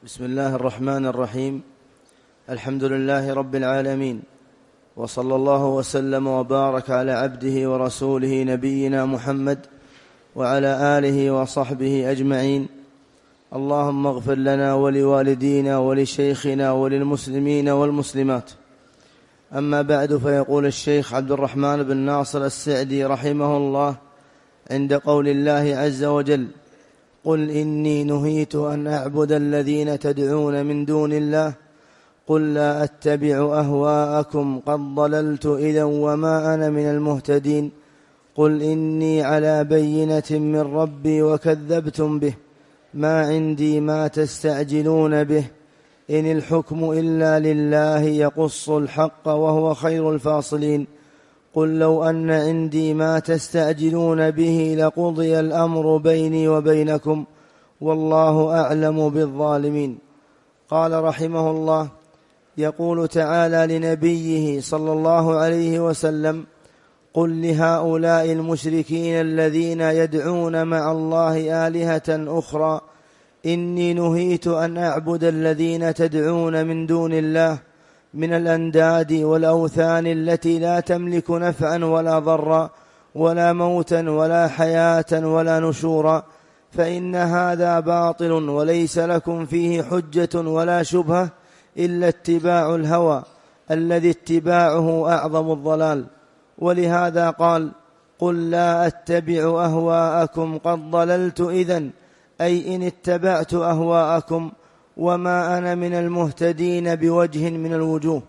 بسم الله الرحمن الرحيم. الحمد لله رب العالمين، وصلى الله وسلم وبارك على عبده ورسوله نبينا محمد وعلى آله وصحبه أجمعين. اللهم اغفر لنا ولوالدينا ولشيخنا وللمسلمين والمسلمات. أما بعد، فيقول الشيخ عبد الرحمن بن ناصر السعدي رحمه الله عند قول الله عز وجل: قل إني نهيت أن أعبد الذين تدعون من دون الله قل لا أتبع أهواءكم قد ضللت إذا وما أنا من المهتدين قل إني على بينة من ربي وكذبتم به ما عندي ما تستعجلون به إن الحكم إلا لله يقص الحق وهو خير الفاصلين قل لو أن عندي ما تستعجلون به لقضي الأمر بيني وبينكم والله أعلم بالظالمين. قال رحمه الله: يقول تعالى لنبيه صلى الله عليه وسلم: قل لهؤلاء المشركين الذين يدعون مع الله آلهة أخرى إني نهيت أن أعبد الذين تدعون من دون الله من الأنداد والأوثان التي لا تملك نفعا ولا ضرا ولا موتا ولا حياة ولا نشورا فإن هذا باطل وليس لكم فيه حجة ولا شبهة إلا اتباع الهوى الذي اتباعه أعظم الضلال. ولهذا قال: قل لا أتبع أهواءكم قد ضللت إذن، أي إن اتبعت أهواءكم وما أنا من المهتدين بوجه من الوجوه.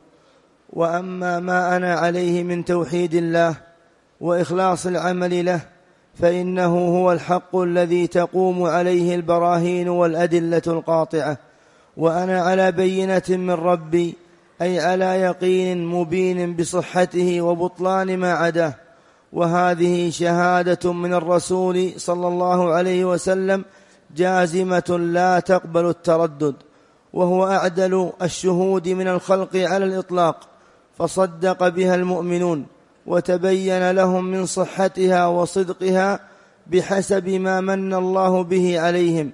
وأما ما أنا عليه من توحيد الله وإخلاص العمل له فإنه هو الحق الذي تقوم عليه البراهين والأدلة القاطعة، وأنا على بينة من ربي، أي على يقين مبين بصحته وبطلان ما عداه. وهذه شهادة من الرسول صلى الله عليه وسلم جازمة لا تقبل التردد، وهو أعدل الشهود من الخلق على الإطلاق، فصدق بها المؤمنون وتبين لهم من صحتها وصدقها بحسب ما من الله به عليهم،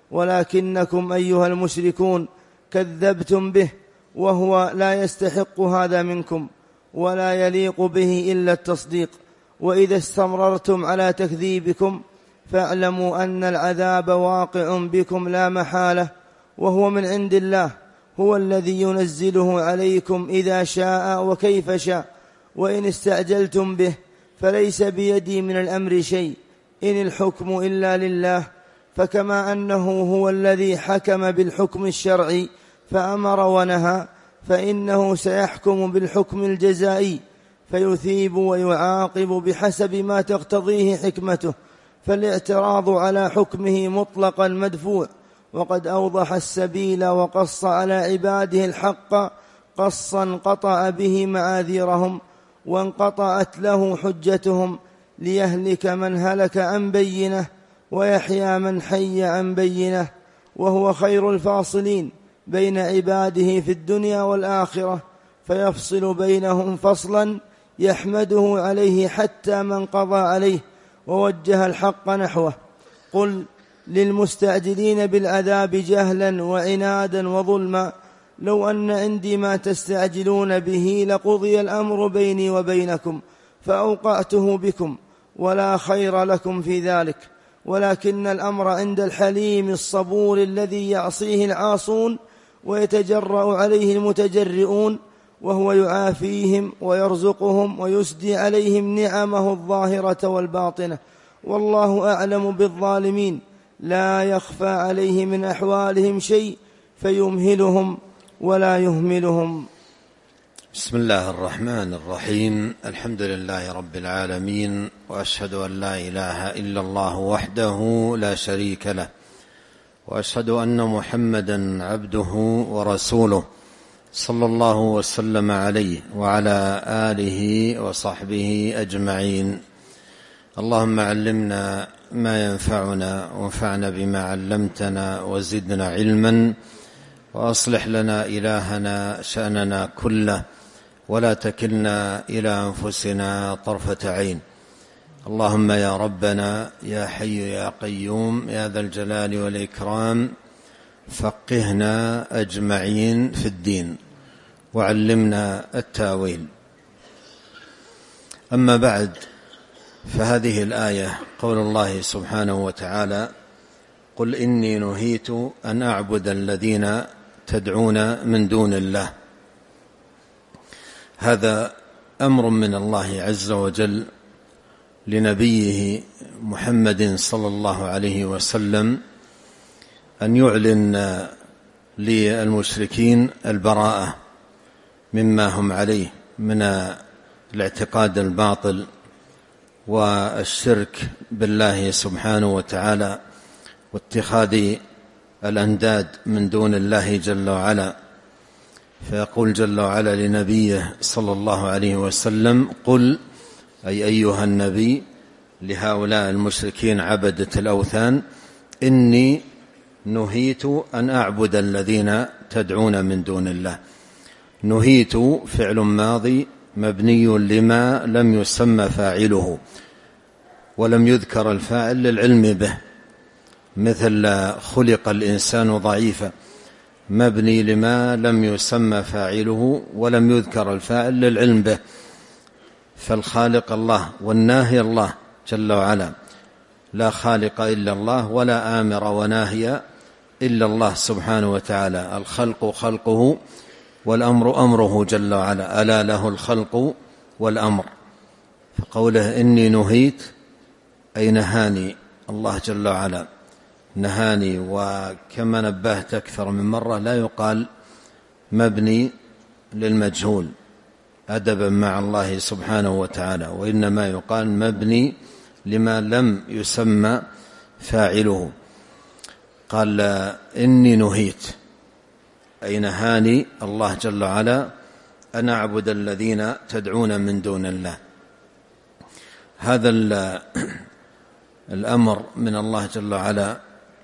ولكنكم أيها المشركون كذبتم به وهو لا يستحق هذا منكم ولا يليق به إلا التصديق. وإذا استمررتم على تكذيبكم فاعلموا أن العذاب واقع بكم لا محالة، وهو من عند الله، هو الذي ينزله عليكم إذا شاء وكيف شاء. وإن استعجلتم به فليس بيدي من الأمر شيء، إن الحكم إلا لله. فكما أنه هو الذي حكم بالحكم الشرعي فأمر ونهى، فإنه سيحكم بالحكم الجزائي فيثيب ويعاقب بحسب ما تقتضيه حكمته. فالاعتراض على حكمه مطلقا مدفوع، وقد أوضح السبيل وقص على عباده الحق قصا قطع به معاذيرهم وانقطعت له حجتهم، ليهلك من هلك عن بينه ويحيى من حي عن بينه، وهو خير الفاصلين بين عباده في الدنيا والآخرة، فيفصل بينهم فصلا يحمده عليه حتى من قضى عليه ووجه الحق نحوه. قل للمستعجلين بالعذاب جهلا وعنادا وظلما لو أن عندي ما تستعجلون به لقضي الأمر بيني وبينكم فأوقعته بكم ولا خير لكم في ذلك، ولكن الأمر عند الحليم الصبور الذي يعصيه العاصون ويتجرأ عليه المتجرئون، وهو يعافيهم ويرزقهم ويسدي عليهم نعمه الظاهرة والباطنة، والله أعلم بالظالمين لا يخفى عليه من أحوالهم شيء فيمهلهم ولا يهملهم. بسم الله الرحمن الرحيم. الحمد لله رب العالمين، وأشهد أن لا إله إلا الله وحده لا شريك له، وأشهد أن محمدا عبده ورسوله صلى الله وسلم عليه وعلى آله وصحبه أجمعين. اللهم علمنا ما ينفعنا وانفعنا بما علمتنا وزدنا علما، وأصلح لنا إلهنا شأننا كله ولا تكلنا إلى أنفسنا طرفة عين. اللهم يا ربنا يا حي يا قيوم يا ذا الجلال والإكرام فقهنا أجمعين في الدين وعلمنا التاويل. أما بعد، فهذه الآية قول الله سبحانه وتعالى: قل إني نهيت أن أعبد الذين تدعون من دون الله. هذا أمر من الله عز وجل لنبيه محمد صلى الله عليه وسلم أن يعلن للمشركين البراءة مما هم عليه من الاعتقاد الباطل والشرك بالله سبحانه وتعالى واتخاذ الأنداد من دون الله جل وعلا. فيقول جل وعلا لنبيه صلى الله عليه وسلم: قل، أي أيها النبي، لهؤلاء المشركين عبدة الأوثان: إني نهيت أن أعبد الذين تدعون من دون الله. نهيت فعل ماضي مبني لما لم يسمى فاعله ولم يذكر الفاعل للعلم به، مثل خلق الإنسان ضعيفا، مبني لما لم يسمى فاعله ولم يذكر الفاعل للعلم به. فالخالق الله والناهي الله جل وعلا، لا خالق إلا الله ولا آمر وناهي إلا الله سبحانه وتعالى. الخلق خلقه والأمر أمره جل وعلا، ألا له الخلق والأمر. فقوله إني نهيت أي نهاني الله جل وعلا، نهاني. وكما نبهت أكثر من مرة، لا يقال مبني للمجهول أدبا مع الله سبحانه وتعالى، وإنما يقال مبني لما لم يسمى فاعله. قال إني نهيت أي نهاني الله جل وعلا أن أعبد الذين تدعون من دون الله. هذا الأمر من الله جل وعلا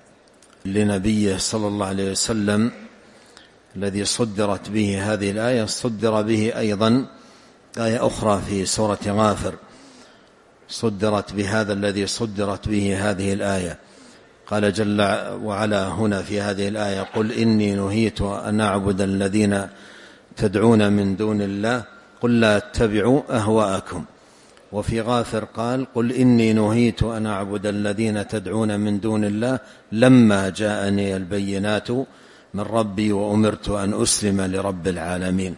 لنبيه صلى الله عليه وسلم الذي صدرت به هذه الآية، صدر به أيضا آية أخرى في سورة غافر، صدرت بهذا الذي صدرت به هذه الآية. قال جل وعلا هنا في هذه الآية: قل إني نهيت أن أعبد الذين تدعون من دون الله قل لا اتبعوا أهواءكم. وفي غافر قال: قل إني نهيت أن أعبد الذين تدعون من دون الله لما جاءني البينات من ربي وأمرت أن أسلم لرب العالمين.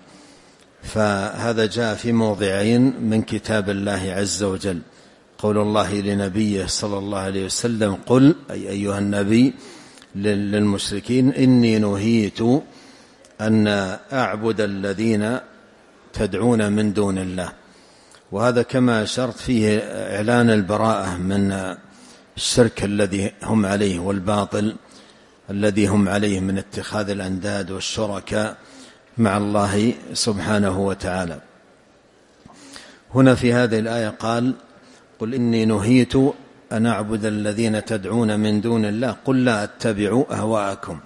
فهذا جاء في موضعين من كتاب الله عز وجل: قول الله لنبيه صلى الله عليه وسلم: قل، أي أيها النبي، للمشركين: إني نهيت أن أعبد الذين تدعون من دون الله. وهذا كما أشرت فيه إعلان البراءة من الشرك الذي هم عليه والباطل الذي هم عليه من اتخاذ الأنداد والشركاء مع الله سبحانه وتعالى. هنا في هذه الآية قال: قل إني نهيت أن أعبد الذين تدعون من دون الله قل لا أتبع أهواءكم.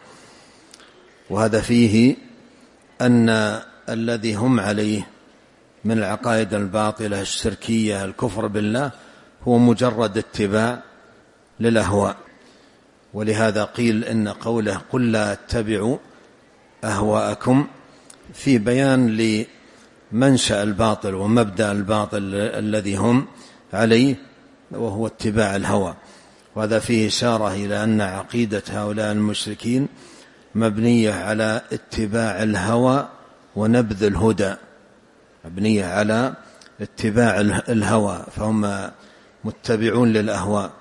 وهذا فيه أن الذي هم عليه من العقائد الباطلة الشركية الكفر بالله هو مجرد اتباع للأهواء. ولهذا قيل إن قوله قل لا أتبع أهواءكم في بيان لمنشأ الباطل ومبدأ الباطل الذي هم عليه، وهو اتباع الهوى. وهذا فيه إشارة إلى أن عقيدة هؤلاء المشركين مبنية على اتباع الهوى ونبذ الهدى، مبنية على اتباع الهوى، فهم متبعون للأهواء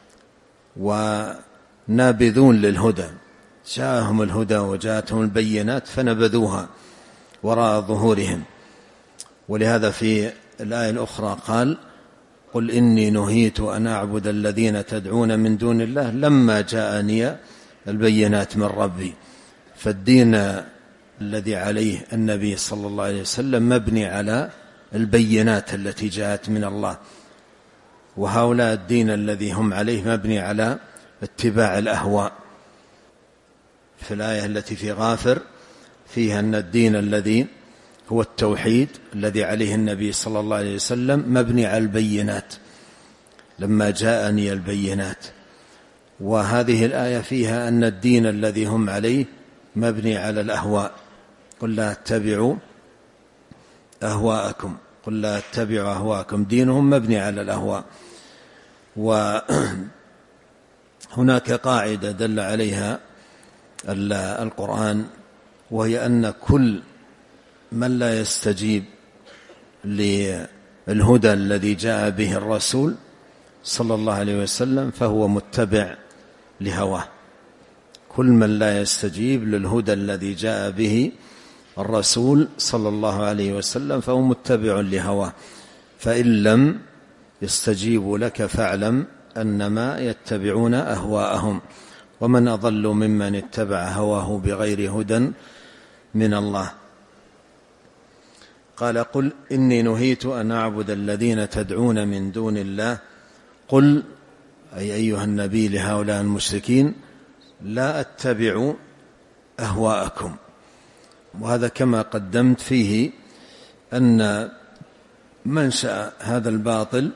ونابذون للهدى. جاءهم الهدى وجاءتهم البينات فنبذوها وراء ظهورهم. ولهذا في الآية الأخرى قال: قل إني نهيت أن أعبد الذين تدعون من دون الله لما جاءني البينات من ربي. فالدين الذي عليه النبي صلى الله عليه وسلم مبني على البينات التي جاءت من الله، وهؤلاء الدين الذي هم عليه مبني على اتباع الأهواء. في الآية التي في غافر فيها أن الدين الذي هو التوحيد الذي عليه النبي صلى الله عليه وسلم مبني على البينات، لما جاءني البينات. وهذه الآية فيها أن الدين الذي هم عليه مبني على الأهواء. قل لا اتبعوا أهواءكم، قل لا اتبعوا أهواءكم، دينهم مبني على الأهواء. وهناك قاعدة دل عليها القرآن، وهي أن كل من لا يستجيب للهدى الذي جاء به الرسول صلى الله عليه وسلم فهو متبع لهواه. كل من لا يستجيب للهدى الذي جاء به الرسول صلى الله عليه وسلم فهو متبع لهواه. فإن لم يستجيبوا لك فاعلم أنما يتبعون أهواءهم، ومن أضل ممن اتبع هواه بغير هدى من الله. قال قل إني نهيت أن أعبد الذين تدعون من دون الله. قل أي أيها النبي لهؤلاء المشركين لا أتبع أهواءكم. وهذا كما قدمت فيه أن منشأ هذا الباطل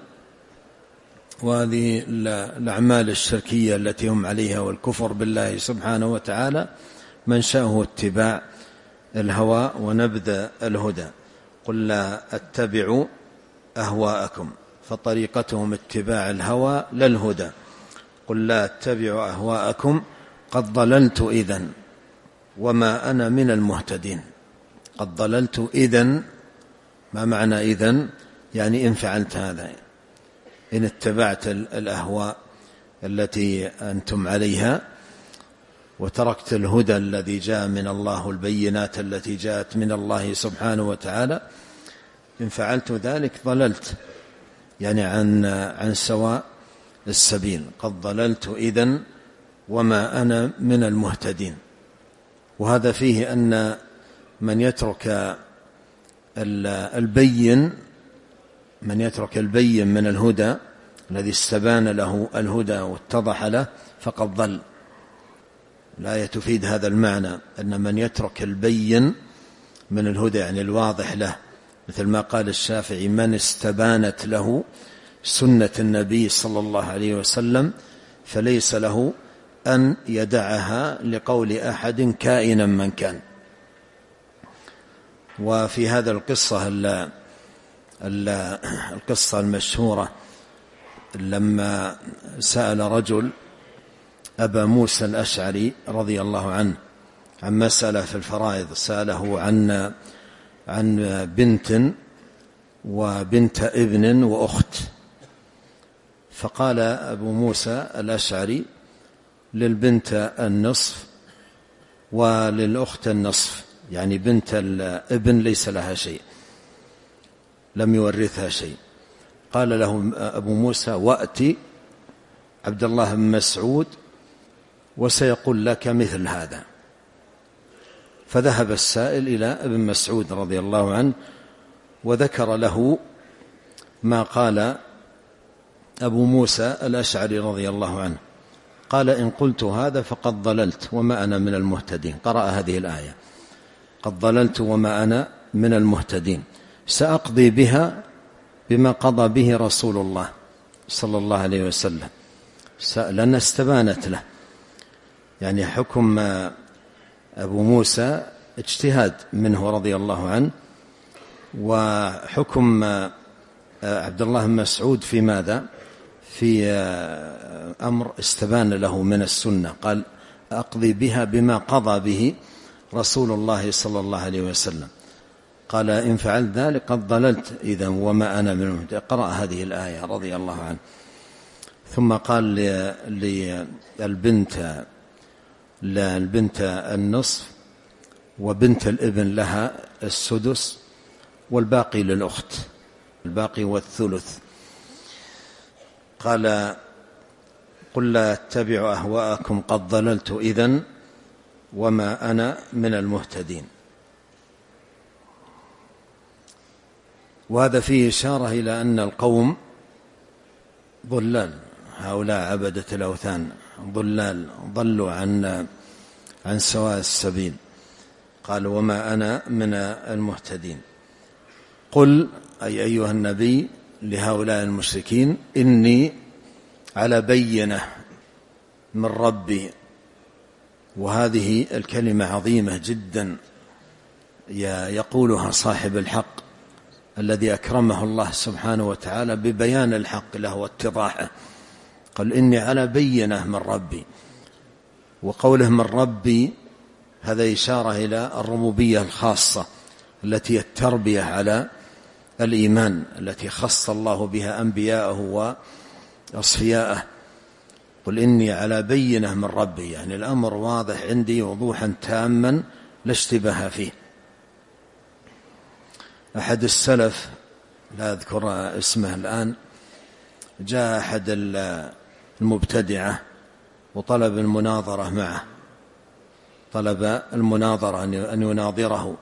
وهذه الأعمال الشركية التي هم عليها والكفر بالله سبحانه وتعالى منشأه اتباع الهوى ونبذ الهدى. قل لا أتبع أهواءكم، فطريقتهم اتباع الهوى لا الهدى. قل لا أتبع أهواءكم قد ضللت إذن وما أنا من المهتدين. قد ضللت إذن، ما معنى إذن؟ يعني إن فعلت هذا، إن اتبعت الأهواء التي أنتم عليها وتركت الهدى الذي جاء من الله، البينات التي جاءت من الله سبحانه وتعالى، إن فعلت ذلك ضللت، يعني عن سواء السبيل. قد ضللت إذن وما أنا من المهتدين. وهذا فيه أن من يترك البين من الهدى الذي استبان له الهدى واتضح له فقد ضل. الآية تفيد هذا المعنى، أن من يترك البين من الهدى يعني الواضح له، مثل ما قال الشافعي: من استبانت له سنة النبي صلى الله عليه وسلم فليس له أن يدعها لقول أحد كائنا من كان. وفي هذا القصة المشهورة لما سأل رجل أبا موسى الأشعري رضي الله عنه عن مسألة في الفرائض، سأله عن بنت وبنت ابن وأخت، فقال أبو موسى الأشعري: للبنت النصف وللأخت النصف، يعني بنت الابن ليس لها شيء، لم يورثها شيء. قال له أبو موسى: وأتي عبد الله بن مسعود وسيقول لك مثل هذا. فذهب السائل إلى ابن مسعود رضي الله عنه وذكر له ما قال أبو موسى الأشعري رضي الله عنه. قال: إن قلت هذا فقد ضللت وما أنا من المهتدين. قرأ هذه الآية: قد ضللت وما أنا من المهتدين، سأقضي بها بما قضى به رسول الله صلى الله عليه وسلم، لأن استبانت له. يعني حكم أبو موسى اجتهاد منه رضي الله عنه، وحكم عبد الله بن مسعود في ماذا؟ في أمر استبان له من السنة. قال: أقضي بها بما قضى به رسول الله صلى الله عليه وسلم. قال: إن فعلت ذلك قد ضللت إذا وما أنا من المهتدين. قرأ هذه الآية رضي الله عنه. ثم قال للبنت النصف وبنت الابن لها السدس والباقي للأخت، الباقي والثلث. قال: قل لا اتبع أهواءكم قد ضللت إذن وما أنا من المهتدين. وهذا فيه إشارة إلى أن القوم ضلال، هؤلاء عبدة الأوثان ضلال، ضلوا عن سواء السبيل. قال: وما أنا من المهتدين. قل أي أيها النبي لهؤلاء المشركين: إني على بينة من ربي. وهذه الكلمة عظيمة جدا يقولها صاحب الحق الذي أكرمه الله سبحانه وتعالى ببيان الحق له واتضاحه. قال إني على بينة من ربي. وقوله من ربي هذا إشارة إلى الربوبية الخاصة التي التربية على الإيمان التي خص الله بها أنبياءه وأصفياءه. قل إني على بينة من ربي، يعني الأمر واضح عندي وضوحا تاما لا اشتباه فيه. أحد السلف لا أذكر اسمه الآن، جاء أحد المبتدعة وطلب المناظرة معه، طلب المناظرة أن يناظره،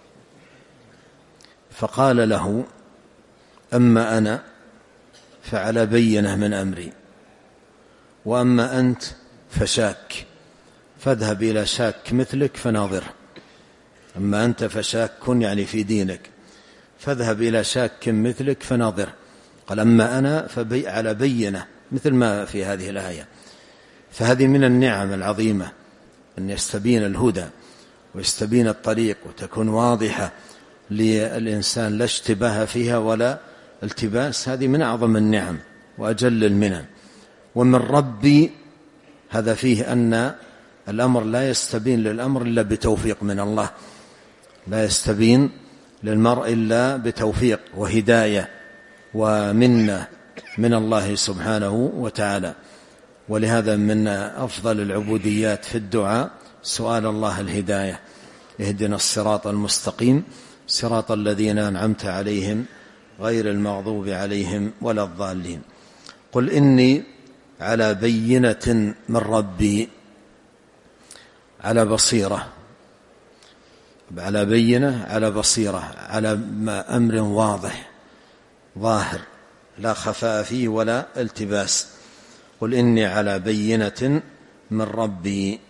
فقال له أما أنا فعلى بينة من أمري، وأما أنت فشاك، فاذهب إلى شاك مثلك فناظره. أما أنت فشاك يعني في دينك، فاذهب إلى شاك مثلك فناظره. قال أما أنا على بينة، مثل ما في هذه الآية. فهذه من النعم العظيمة أن يستبين الهدى ويستبين الطريق وتكون واضحة للإنسان لا اشتباه فيها ولا التباس. هذه من أعظم النعم وأجل المنن. ومن ربي هذا فيه أن الأمر لا يستبين للأمر إلا بتوفيق من الله، لا يستبين للمرء إلا بتوفيق وهداية ومنة من الله سبحانه وتعالى. ولهذا من أفضل العبوديات في الدعاء سؤال الله الهداية. اهدنا الصراط المستقيم صراط الذين أنعمت عليهم غير المغضوب عليهم ولا الضالين. قل إني على بينة من ربي، على بصيرة، على بينة، على بصيرة، على أمر واضح ظاهر لا خفاء فيه ولا التباس. قل إني على بينة من ربي.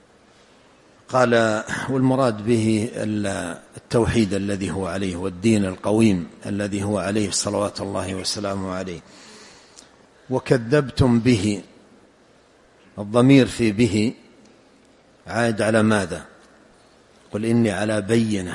قال والمراد به التوحيد الذي هو عليه والدين القويم الذي هو عليه صلوات الله وسلامه عليه. وكذبتم به، الضمير في به عائد على ماذا؟ قل إني على بينة،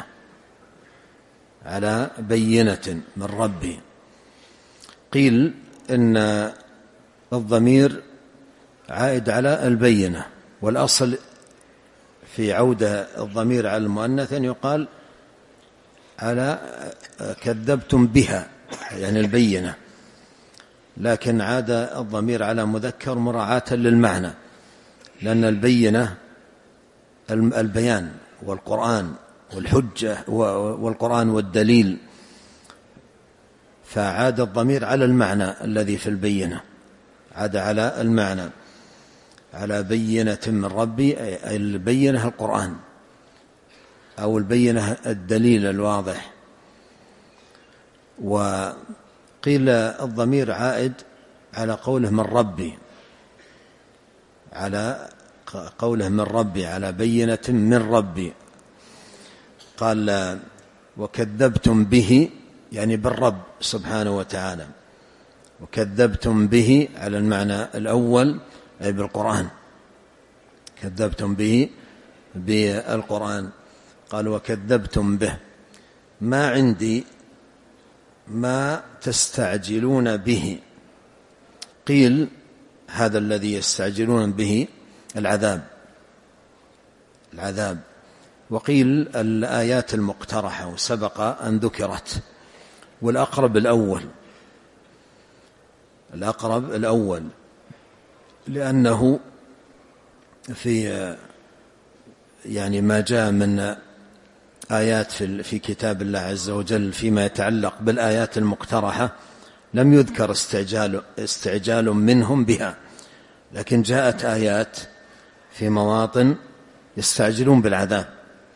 على بينة من ربي. قيل إن الضمير عائد على البينة، والأصل في عودة الضمير على المؤنث أن يقال على كذبتم بها يعني البينة، لكن عاد الضمير على مذكر مراعاة للمعنى، لأن البينة البيان والقرآن والحجة والقرآن والدليل، فعاد الضمير على المعنى الذي في البينة، عاد على المعنى على بينة من ربي، أي البينة القرآن أو البينة الدليل الواضح. وقيل الضمير عائد على قوله من ربي، على قوله من ربي، على بينة من ربي. قال وكذبتم به يعني بالرب سبحانه وتعالى، وكذبتم به على المعنى الأول أي بالقرآن، كذبتم به بالقرآن. قال وكذبتم به، ما عندي ما تستعجلون به. قيل هذا الذي يستعجلون به العذاب. وقيل الآيات المقترحة وسبق أن ذكرت، والأقرب الأول لأنه في يعني ما جاء من آيات في كتاب الله عز وجل فيما يتعلق بالآيات المقترحة لم يذكر استعجال منهم بها، لكن جاءت آيات في مواطن يستعجلون بالعذاب،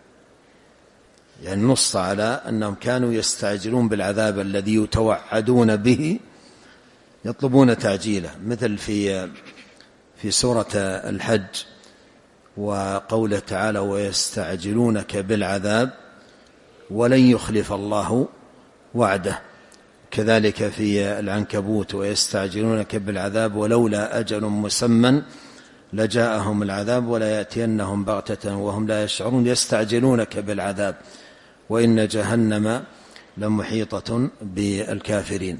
يعني نص على أنهم كانوا يستعجلون بالعذاب الذي يتوعدون به، يطلبون تعجيله، مثل في سورة الحج وقوله تعالى ويستعجلونك بالعذاب ولن يخلف الله وعده. كذلك في العنكبوت ويستعجلونك بالعذاب ولولا أجل مسمى لجاءهم العذاب ولا يأتينهم بغتة وهم لا يشعرون يستعجلونك بالعذاب وإن جهنم لمحيطة بالكافرين.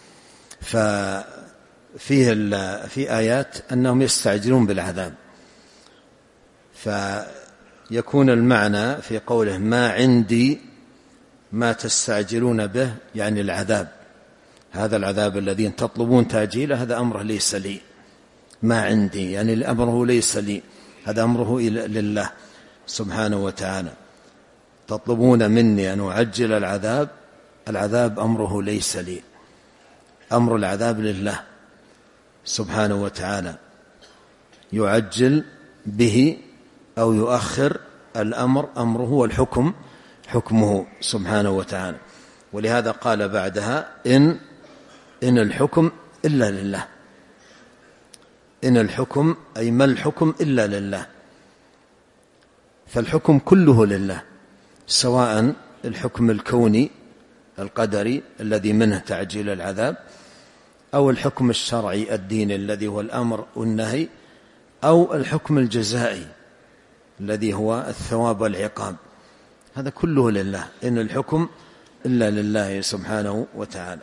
في آيات أنهم يستعجلون بالعذاب، فيكون المعنى في قوله ما عندي ما تستعجلون به، يعني العذاب، هذا العذاب الذي تطلبون تأجيله هذا أمره ليس لي، ما عندي يعني أمره ليس لي، هذا أمره لله سبحانه وتعالى. تطلبون مني أن أعجل العذاب أمره ليس لي، أمر العذاب لله سبحانه وتعالى، يعجل به أو يؤخر الأمر أمره، والحكم حكمه سبحانه وتعالى. ولهذا قال بعدها إن الحكم إلا لله، إن الحكم أي ما الحكم إلا لله، فالحكم كله لله، سواء الحكم الكوني القدري الذي منه تعجيل العذاب، أو الحكم الشرعي الديني الذي هو الأمر والنهي، أو الحكم الجزائي الذي هو الثواب والعقاب، هذا كله لله، إن الحكم إلا لله سبحانه وتعالى.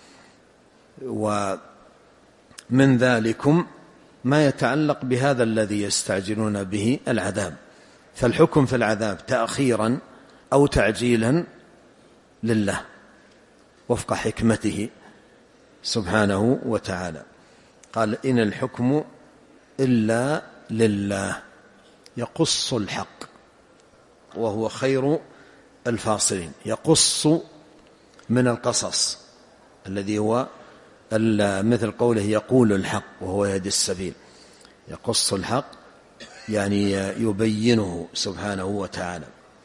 ومن ذلكم ما يتعلق بهذا الذي يستعجلون به العذاب، فالحكم في العذاب تأخيرا أو تعجيلا لله وفق حكمته سبحانه وتعالى. قال إن الحكم إلا لله يقص الحق وهو خير الفاصلين. يقص من القصص الذي هو مثل قوله يقول الحق وهو يهدي السبيل، يقص الحق يعني يبينه سبحانه وتعالى،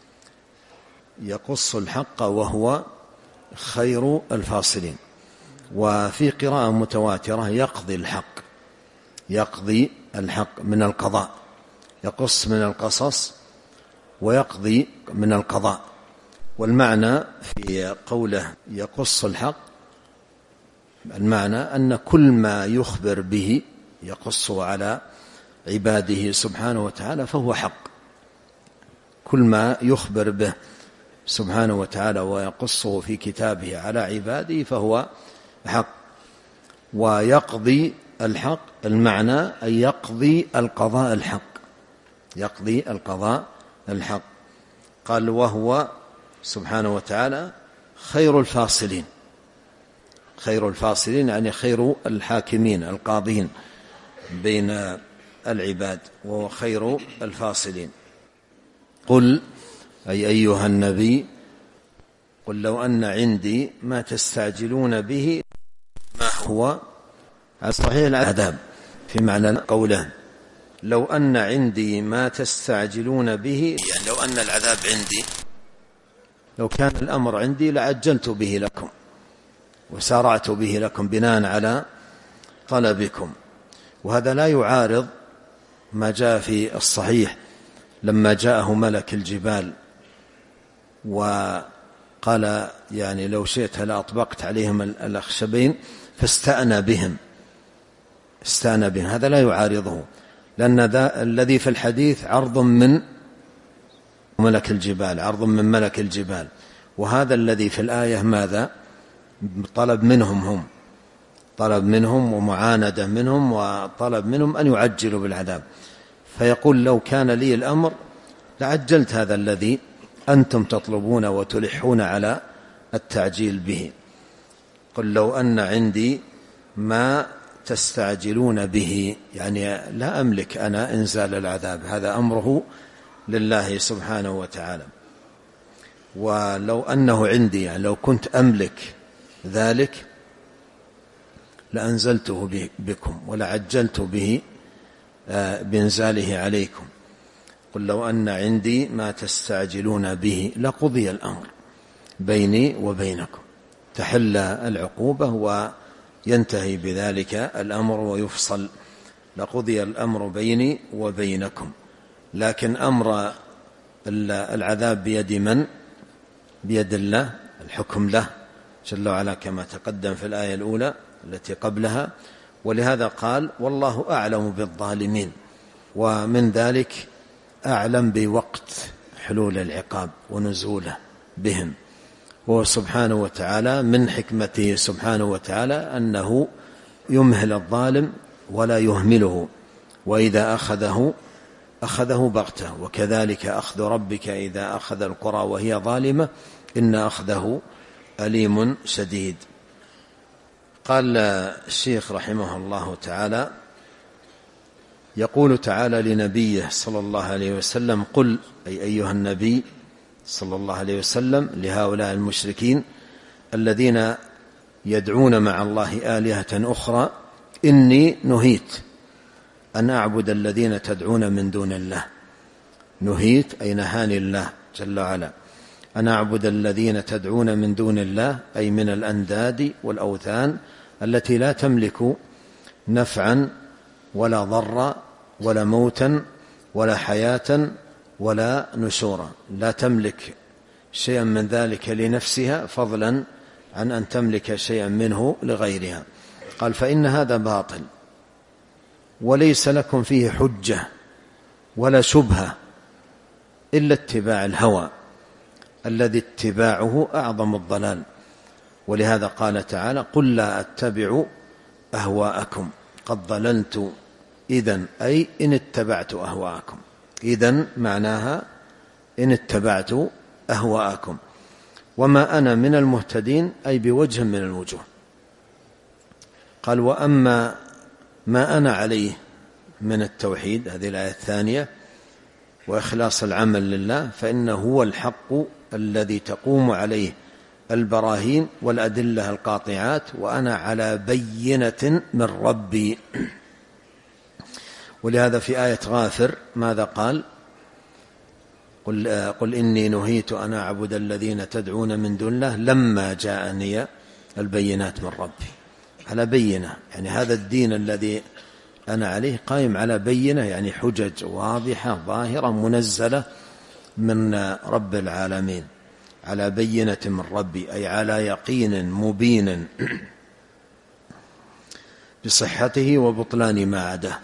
يقص الحق وهو خير الفاصلين. وفي قراءة متواترة يقضي الحق، يقضي الحق من القضاء، يقص من القصص ويقضي من القضاء. والمعنى في قوله يقص الحق، المعنى أن كل ما يخبر به يقصه على عباده سبحانه وتعالى فهو حق، كل ما يخبر به سبحانه وتعالى ويقصه في كتابه على عباده فهو حق. ويقضي الحق المعنى أن يقضي القضاء الحق، يقضي القضاء الحق. قال وهو سبحانه وتعالى خير الفاصلين، خير الفاصلين يعني خير الحاكمين القاضين بين العباد، وهو خير الفاصلين. قل أي أيها النبي قل لو أن عندي ما تستعجلون به ما هو صحيح العذاب، في معنى قوله لو أن عندي ما تستعجلون به، يعني لو أن العذاب عندي، لو كان الأمر عندي لعجلت به لكم وسارعت به لكم بناء على طلبكم. وهذا لا يعارض ما جاء في الصحيح لما جاءه ملك الجبال وقال يعني لو شئت لأطبقت عليهم الأخشبين فاستأنى بهم، استأنى بهم، هذا لا يعارضه، لأن الذي في الحديث عرض من ملك الجبال، عرض من ملك الجبال، وهذا الذي في الآية ماذا؟ طلب منهم، هم طلب منهم ومعاندة منهم وطلب منهم أن يعجلوا بالعذاب. فيقول لو كان لي الأمر لعجلت هذا الذي أنتم تطلبون وتلحون على التعجيل به. قل لو أن عندي ما تستعجلون به، يعني لا أملك أنا إنزال العذاب، هذا أمره لله سبحانه وتعالى. ولو أنه عندي، يعني لو كنت أملك ذلك لأنزلته بكم ولعجلت به بإنزاله عليكم. قل لو أن عندي ما تستعجلون به لقضي الأمر بيني وبينكم، تحل العقوبة وينتهي بذلك الأمر ويفصل، لقضي الأمر بيني وبينكم. لكن أمر العذاب بيد من؟ بيد الله، الحكم له جل وعلا كما تقدم في الآية الأولى التي قبلها. ولهذا قال والله أعلم بالظالمين، ومن ذلك أعلم بوقت حلول العقاب ونزوله بهم، وهو سبحانه وتعالى من حكمته سبحانه وتعالى أنه يمهل الظالم ولا يهمله، وإذا أخذه بغتة، وكذلك أخذ ربك إذا أخذ القرى وهي ظالمة إن أخذه أليم شديد. قال الشيخ رحمه الله تعالى: يقول تعالى لنبيه صلى الله عليه وسلم: قل، أي أيها النبي صلى الله عليه وسلم، لهؤلاء المشركين الذين يدعون مع الله آلهة أخرى: إني نهيت أن أعبد الذين تدعون من دون الله. نهيت أي نهاني الله جل وعلا أن أعبد الذين تدعون من دون الله، أي من الأنداد والأوثان التي لا تملك نفعا ولا ضرا ولا موتا ولا حياة ولا نشورا، لا تملك شيئا من ذلك لنفسها فضلا عن أن تملك شيئا منه لغيرها. قال: فإن هذا باطل، وليس لكم فيه حجة ولا شبهة إلا اتباع الهوى الذي اتباعه أعظم الضلال. ولهذا قال تعالى: قل لا أتبع أهواءكم قد ضللت إذن، أي إن اتبعت أهواءكم. إذن معناها إن اتبعت أهواءكم، وما أنا من المهتدين، أي بوجه من الوجوه. قال: وأما ما أنا عليه من التوحيد، هذه الآية الثانية، وإخلاص العمل لله، فإنه هو الحق الذي تقوم عليه البراهين والأدلة القاطعات، وأنا على بينة من ربي. ولهذا في آية غافر ماذا قال؟ قل إني نهيت أن أعبد الذين تدعون من دون الله لما جاءني البينات من ربي. على بينة، يعني هذا الدين الذي أنا عليه قائم على بينة، يعني حجج واضحة ظاهرة منزلة من رب العالمين، على بينة من ربي، أي على يقين مبين بصحته وبطلان ما عداه.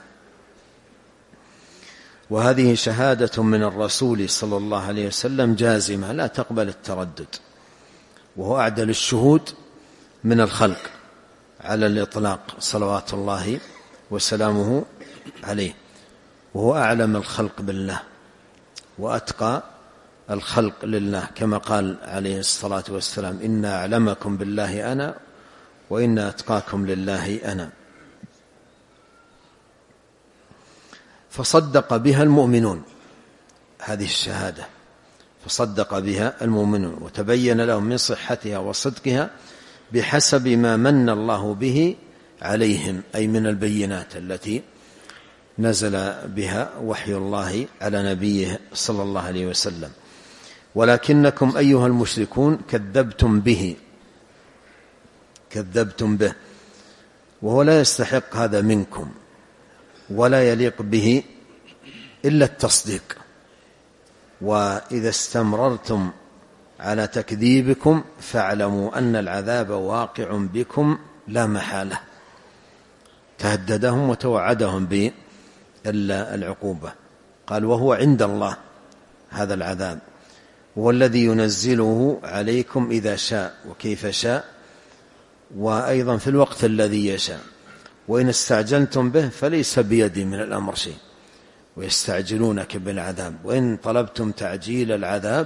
وهذه شهادة من الرسول صلى الله عليه وسلم جازمة لا تقبل التردد، وهو أعدل الشهود من الخلق على الإطلاق صلوات الله وسلامه عليه، وهو أعلم الخلق بالله وأتقى الخلق لله، كما قال عليه الصلاة والسلام: إن أعلمكم بالله أنا وإن أتقاكم لله أنا. فصدق بها المؤمنون، هذه الشهادة فصدق بها المؤمنون، وتبين لهم من صحتها وصدقها بحسب ما من الله به عليهم، أي من البينات التي نزل بها وحي الله على نبيه صلى الله عليه وسلم. ولكنكم أيها المشركون كذبتم به، وهو لا يستحق هذا منكم ولا يليق به إلا التصديق. وإذا استمررتم على تكذيبكم فاعلموا أن العذاب واقع بكم لا محالة. تهددهم وتوعدهم بالعقوبة. قال: وهو عند الله هذا العذاب، هو الذي ينزله عليكم إذا شاء وكيف شاء، وأيضا في الوقت الذي يشاء. وإن استعجلتم به فليس بيدي من الأمر شيء ويستعجلونك بالعذاب، وإن طلبتم تعجيل العذاب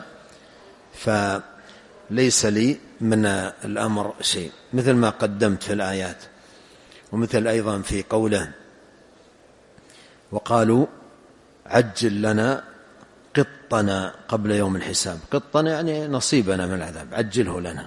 فليس لي من الأمر شيء، مثل ما قدمت في الآيات. ومثل أيضا في قوله: وقالوا عجل لنا قطنا قبل يوم الحساب. قطنا يعني نصيبنا من العذاب، عجله لنا.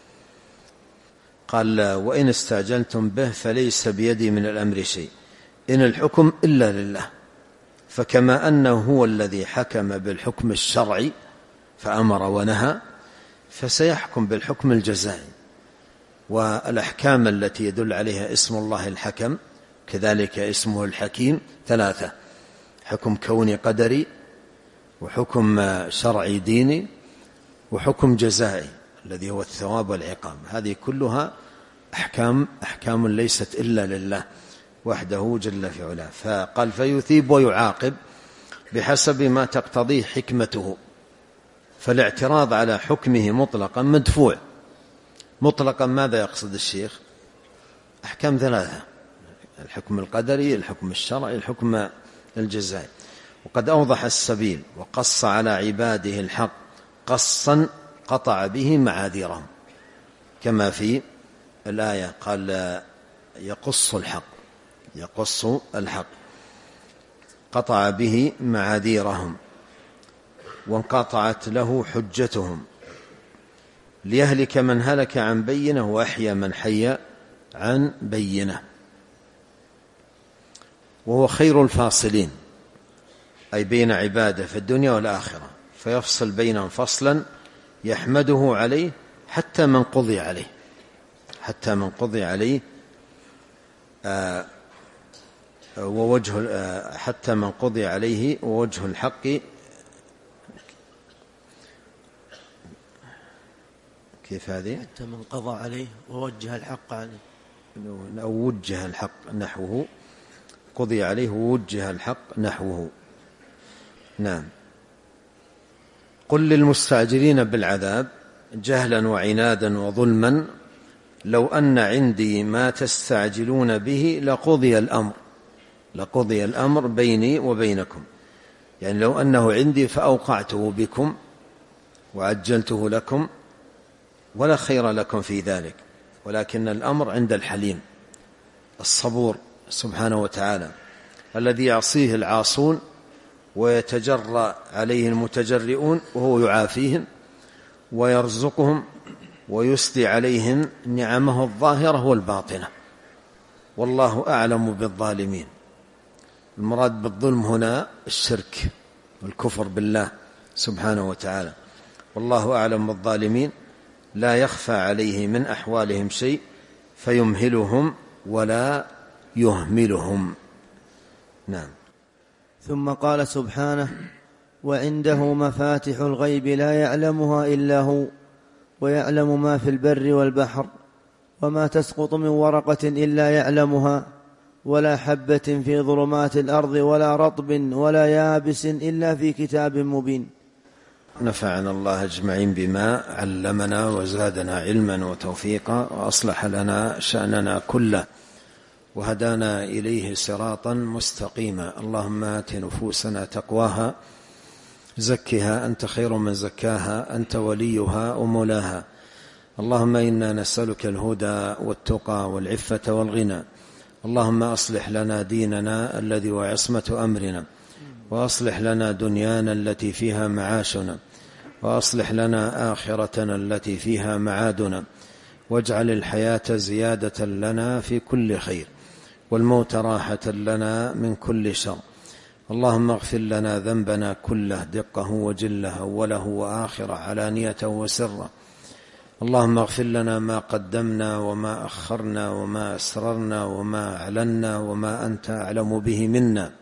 قال: وإن استعجلتم به فليس بيدي من الأمر شيء، إن الحكم إلا لله. فكما أنه هو الذي حكم بالحكم الشرعي فأمر ونهى، فسيحكم بالحكم الجزائي. والأحكام التي يدل عليها اسم الله الحكم كذلك اسمه الحكيم 3: حكم كوني قدري، وحكم شرعي ديني، وحكم جزائي الذي هو الثواب والعقاب. هذه كلها أحكام ليست إلا لله وحده جل في علاه. فقال فيثيب ويعاقب بحسب ما تقتضيه حكمته. فالاعتراض على حكمه مطلقا مدفوع. مطلقا ماذا يقصد الشيخ؟ أحكام ثلاثة: الحكم القدري، الحكم الشرعي، الحكم الجزائي. وقد أوضح السبيل وقص على عباده الحق قصا قطع به معاذيرهم، كما في الآية قال يقص الحق قطع به معاذيرهم وانقطعت له حجتهم ليهلك من هلك عن بينه وأحيى من حي عن بينه. وهو خير الفاصلين، أي بين عباده في الدنيا والآخرة، فيفصل بينهم فصلا يحمده عليه حتى من قضي عليه ووجه الحق. كيف هذه؟ حتى من قضى عليه ووجه الحق عليه، أو وجه الحق نحوه، قضي عليه ووجه الحق نحوه. نعم. قل للمستعجلين بالعذاب جهلا وعنادا وظلما لو أن عندي ما تستعجلون به لقضي الأمر بيني وبينكم. يعني لو أنه عندي فأوقعته بكم وعجلته لكم ولا خير لكم في ذلك، ولكن الأمر عند الحليم الصبور سبحانه وتعالى، الذي يعصيه العاصون ويتجرأ عليه المتجرئون، وهو يعافيهم ويرزقهم ويسدي عليهم نعمه الظاهرة والباطنة، والله أعلم بالظالمين. المراد بالظلم هنا الشرك والكفر بالله سبحانه وتعالى. والله أعلم بالظالمين، لا يخفى عليه من أحوالهم شيء فيمهلهم ولا يهملهم. نعم. ثم قال سبحانه: وعنده مفاتح الغيب لا يعلمها إلا هو ويعلم ما في البر والبحر وما تسقط من ورقة إلا يعلمها ولا حبة في ظلمات الأرض ولا رطب ولا يابس إلا في كتاب مبين. نفعنا الله أجمعين بما علمنا وزادنا علما وتوفيقا وأصلح لنا شأننا كله وهدانا إليه صراطا مستقيما. اللهم آت نفوسنا تقواها زكها أنت خير من زكاها أنت وليها ومولاها. اللهم إنا نسألك الهدى والتقى والعفة والغنى. اللهم أصلح لنا ديننا الذي هو عصمة أمرنا، وأصلح لنا دنيانا التي فيها معاشنا، وأصلح لنا آخرتنا التي فيها معادنا، واجعل الحياة زيادة لنا في كل خير والموت راحة لنا من كل شر. اللهم اغفر لنا ذنبنا كله دقه وجله أوله وآخره علانيته وسره. اللهم اغفر لنا ما قدمنا وما أخرنا وما أسررنا وما أعلنا وما أنت أعلم به منا.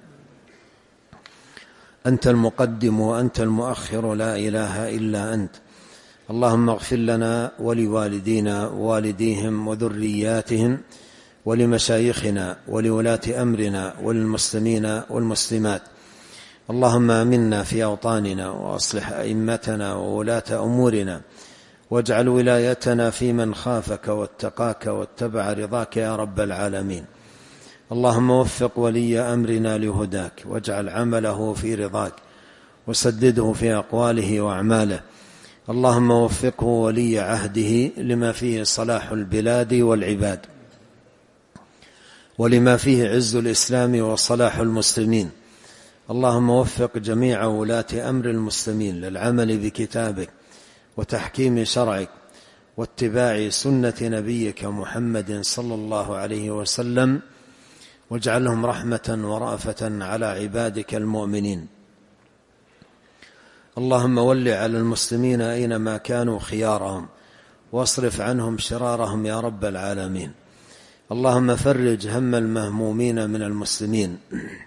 أنت المقدم وأنت المؤخر، لا إله إلا أنت. اللهم اغفر لنا ولوالدينا ووالديهم وذرياتهم ولمشايخنا ولولاة أمرنا وللمسلمين والمسلمات. اللهم آمنا في أوطاننا وأصلح أئمتنا وولاة أمورنا، واجعل ولايتنا في من خافك واتقاك واتبع رضاك يا رب العالمين. اللهم وفق ولي أمرنا لهداك، واجعل عمله في رضاك، وسدده في أقواله وأعماله. اللهم وفقه ولي عهده لما فيه صلاح البلاد والعباد، ولما فيه عز الإسلام وصلاح المسلمين. اللهم وفق جميع ولاة أمر المسلمين للعمل بكتابك وتحكيم شرعك واتباع سنة نبيك محمد صلى الله عليه وسلم، واجعلهم رحمة ورأفة على عبادك المؤمنين. اللهم ول على المسلمين أينما كانوا خيارهم، واصرف عنهم شرارهم يا رب العالمين. اللهم فرج هم المهمومين من المسلمين،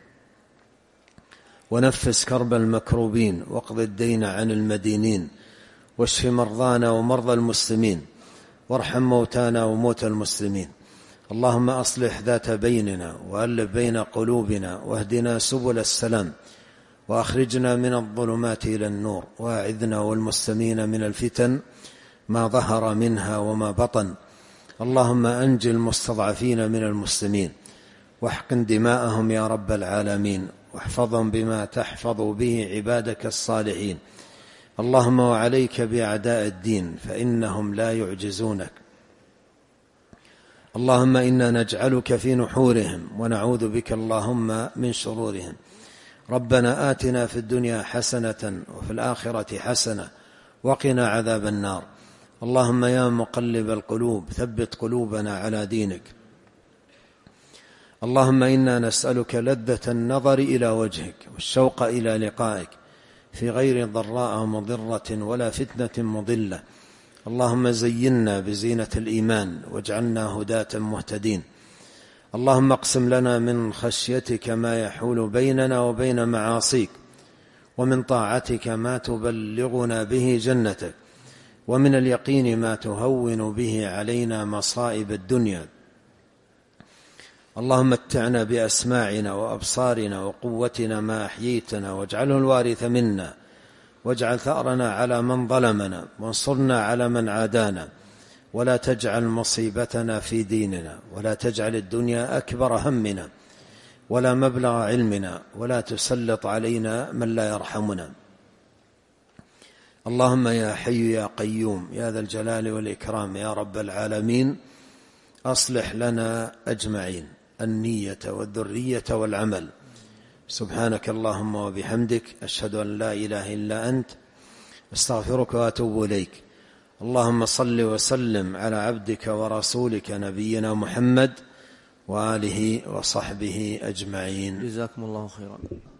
ونفس كرب المكروبين، واقض الدين عن المدينين، واشف مرضانا ومرضى المسلمين، وارحم موتانا وموتى المسلمين. اللهم أصلح ذات بيننا وألف بين قلوبنا واهدنا سبل السلام وأخرجنا من الظلمات إلى النور وأعذنا والمسلمين من الفتن ما ظهر منها وما بطن. اللهم أنج المستضعفين من المسلمين واحقن دماءهم يا رب العالمين واحفظهم بما تحفظ به عبادك الصالحين. اللهم وعليك بأعداء الدين فإنهم لا يعجزونك. اللهم إنا نجعلك في نحورهم ونعوذ بك اللهم من شرورهم. ربنا آتنا في الدنيا حسنة وفي الآخرة حسنة وقنا عذاب النار. اللهم يا مقلب القلوب ثبت قلوبنا على دينك. اللهم إنا نسألك لذة النظر إلى وجهك والشوق إلى لقائك في غير ضراء مضرة ولا فتنة مضلة. اللهم زينا بزينة الإيمان واجعلنا هداة مهتدين. اللهم اقسم لنا من خشيتك ما يحول بيننا وبين معاصيك ومن طاعتك ما تبلغنا به جنتك ومن اليقين ما تهون به علينا مصائب الدنيا. اللهم متعنا بأسماعنا وأبصارنا وقوتنا ما أحييتنا واجعله الوارث منا واجعل ثأرنا على من ظلمنا وانصرنا على من عادانا ولا تجعل مصيبتنا في ديننا ولا تجعل الدنيا أكبر همنا ولا مبلغ علمنا ولا تسلط علينا من لا يرحمنا. اللهم يا حي يا قيوم يا ذا الجلال والإكرام يا رب العالمين أصلح لنا أجمعين النية والذرية والعمل. سبحانك اللهم وبحمدك أشهد أن لا إله إلا أنت استغفرك وأتوب إليك. اللهم صل وسلم على عبدك ورسولك نبينا محمد وآله وصحبه أجمعين. جزاكم الله خيرا.